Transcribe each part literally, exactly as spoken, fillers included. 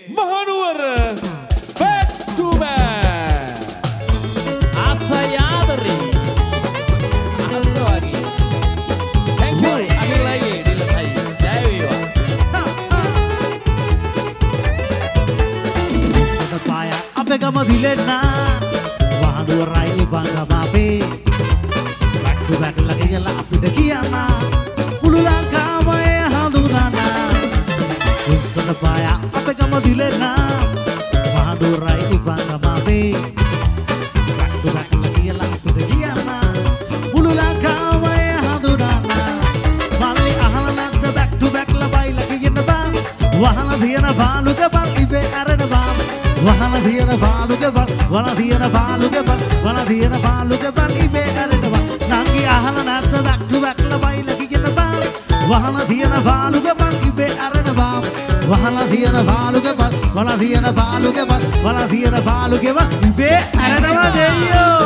Mahanuwara back to back ආසයාදරේ ආසවාගේ thank you අනිලයි දිලයි ජය වේවා සතපාය අපේ ගම දිලෙන්න මහනුවරයි බංගමාපේ back to back ලගියලා අපිට කියන්න පුළු ලංකාවය හඳුනන්න සතපාය අපේ ගම දිලෙන්න මහනුවරයි බංගමාපේ back to back ලගියලා අපිට කියන්න පුළු ලංකාවය හඳුනන්න මල්ලි අහලා නැද්ද back to back ලබයිලා කියන්න බා වහන දින බාලුක බල් ඉබේ අරන බා වහන දින බාලුක බල් වහන දින බාලුක බල් වහන දින බාලුක බල් ඉබේ අරන බා නංගි අහලා නැද්ද back to back ලබයිලා කියන්න බා වහන දින බාලුක බල් ඉබේ අරන බා වහන දින බාලුක බල් වහන දින බාලුක බල් වහන දින බාලුක බල් ඉබේ අරනවා දෙයියෝ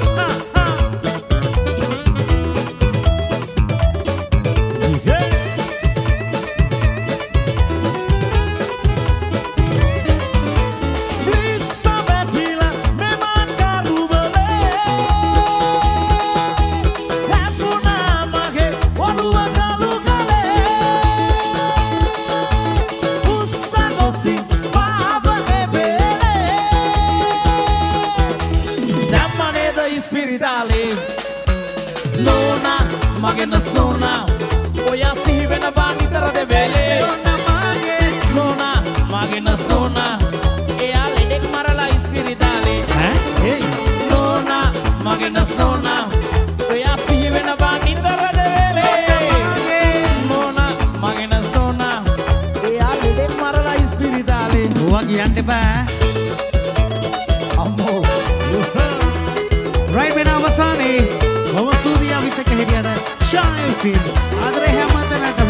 Magena snona oya sihivena banitara de vele nona magena snona eya ledek marala spiritale eh hey nona magena snona oya sihivena banitara de vele nona magena snona eya ledek marala spiritale owa kiyanne ba ammo right when අවසානේ මම සූර්යා විතක හෙරියන Shai film ආදරේ හැමතැනටම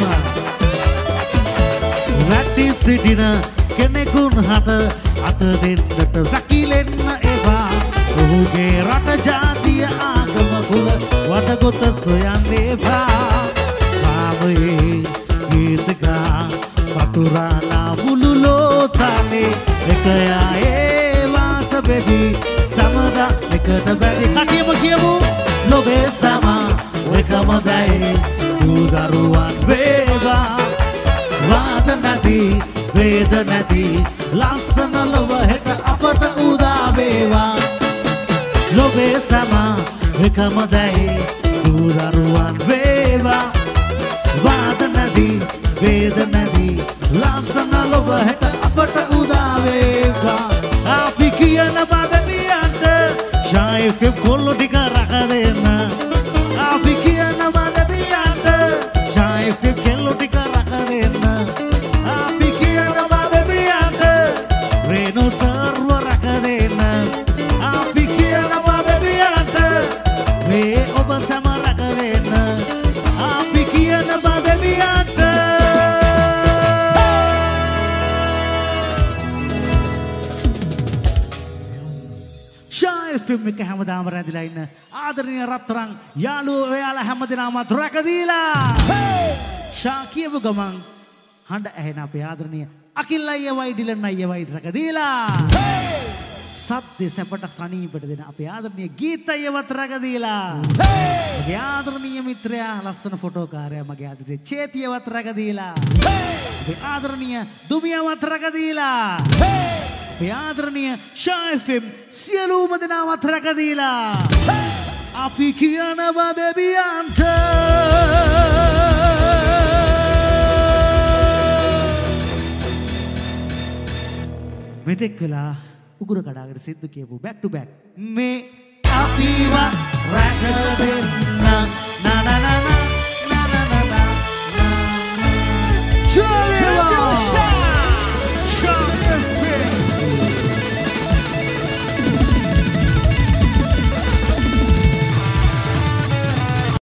වැටි සිටින කෙනෙකුන් හත අත දෙන්නට වැකිලෙන්න එපා ඔහුගේ රට ජාතිය ආගම කුල වදගොත සොයන්න එපා සාමයේ ගීතකා පතුරාලා මුළු ලෝතානේ එකයා ඒ වාස බෙබි සමදා එකට බැරි කටියම කියමු ලොබේ සමා එකම දැයි දුදරුවන් වේවා වාද නැති වේද නැති ලස්සන ලොව හෙට අපට උදා වේවා ලොබේ සමා එකම දැයි දුදරුවන් වේවා වාද නැති වේද නැති ලස්සන ලොව හෙට අපට උදා වේවා අපි කියන බදමියන්ට ෂායි ෆිල්ම් කොල්ලෝ ටික රක දෙන්න අපි කියන බදමියන්ට ෂායි ෆිල්ම් කෙල්ලෝ ටික රක දෙන්න අපි කියන බදමියන්ට රේනෝ සර්ව රක දෙන්න අපි කියන බදමියන්ට මේ ඔබ සම රක දෙන්න අපි කියන බදමියන්ට ෆිල්ම් එක හැමදාම රැඳිලා ඉන්න ආදරණීය රත්තරන් යාළුවෝ ඔයාලා හැමදෙනාමත් රැකදීලා ෂා කියපු ගමන් හඬ ඇහෙන අපේ ආදරණීය අකිල් අයියවයි ඩිලන් අයියවයි රැකදීලා සත්‍ය සැපට සනීපට දෙන අපේ ආදරණීය ගීත අයියවත් රැකදීලා මගේ ආදරණීය මිත්‍රයා ලස්සන ෆොටෝකාරයා මගේ ආදරණීය චේතියවත් රැකදීලා අපේ ආදරණීය දුමියවත් රැකදීලා ආදරණීය ෂායි ෆිල්ම් සියලුම දෙනාවත් රැකදීලා අපි කියනවා බෙබියන්ට මෙතෙක් වෙලා උගුර කඩාගෙන සිද්දු කියපු back to back මේ අපිව රැකදෙන්න නා නා නා